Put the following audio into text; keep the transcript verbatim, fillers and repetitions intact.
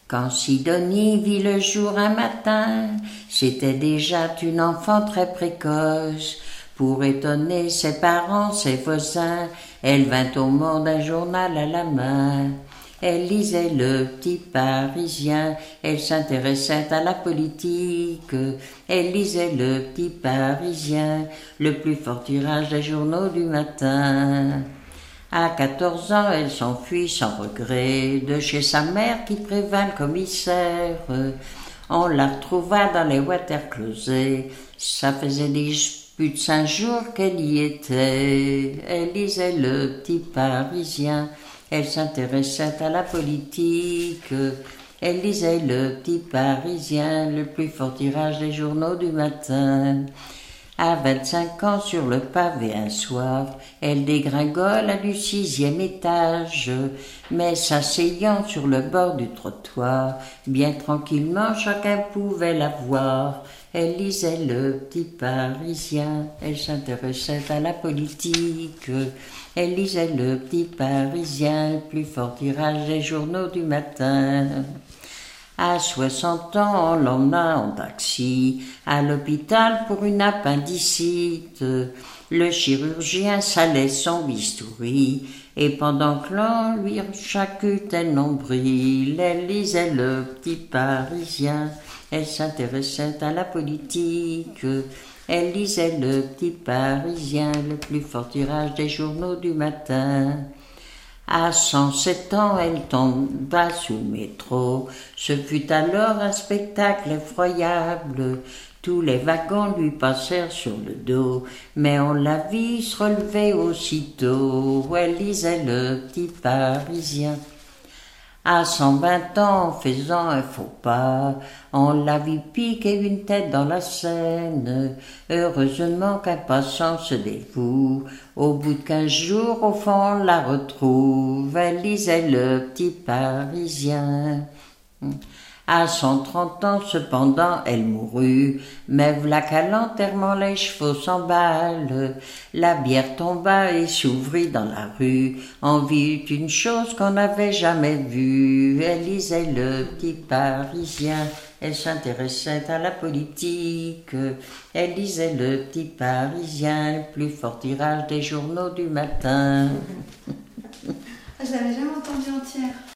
Quand Sidonie vit le jour un matin, c'était déjà une enfant très précoce. Pour étonner ses parents, ses voisins, elle vint au monde un journal à la main. Elle lisait le Petit Parisien, elle s'intéressait à la politique. Elle lisait le Petit Parisien, le plus fort tirage des journaux du matin. À quatorze ans, elle s'enfuit sans regret de chez sa mère qui prévint le commissaire. On la retrouva dans les water-closets. Ça faisait des plus de cinq jours qu'elle y était. Elle lisait le Petit Parisien. Elle s'intéressait à la politique. Elle lisait le Petit Parisien, le plus fort tirage des journaux du matin. À vingt-cinq ans, sur le pavé un soir, elle dégringole à du sixième étage, mais s'asseyant sur le bord du trottoir, bien tranquillement chacun pouvait la voir. Elle lisait le Petit Parisien, elle s'intéressait à la politique. Elle lisait le Petit Parisien, le plus fort tirage des journaux du matin. À soixante ans, on l'emmena en taxi à l'hôpital pour une appendicite. Le chirurgien salait son bistouri et pendant que l'on lui charcutait le nombril, elle lisait le Petit Parisien. Elle s'intéressait à la politique. Elle lisait le Petit Parisien, le plus fort tirage des journaux du matin. À cent sept ans, elle tomba sous le métro. Ce fut alors un spectacle effroyable. Tous les wagons lui passèrent sur le dos, mais on la vit se relever aussitôt. Elle lisait le Petit Parisien. À cent vingt ans, en faisant un faux pas, on la vit piquer une tête dans la Seine. Heureusement qu'un passant se dévoue. Au bout de quinze jours, au fond, on la retrouve. Elle lisait le Petit Parisien. À cent trente ans, cependant, elle mourut, mais v'là qu'à l'enterrement les chevaux s'emballent. La bière tomba et s'ouvrit dans la rue. On vit une chose qu'on n'avait jamais vue. Elle lisait le Petit Parisien. Elle s'intéressait à la politique. Elle lisait le Petit Parisien, le plus fort tirage des journaux du matin. Je l'avais jamais entendu entière.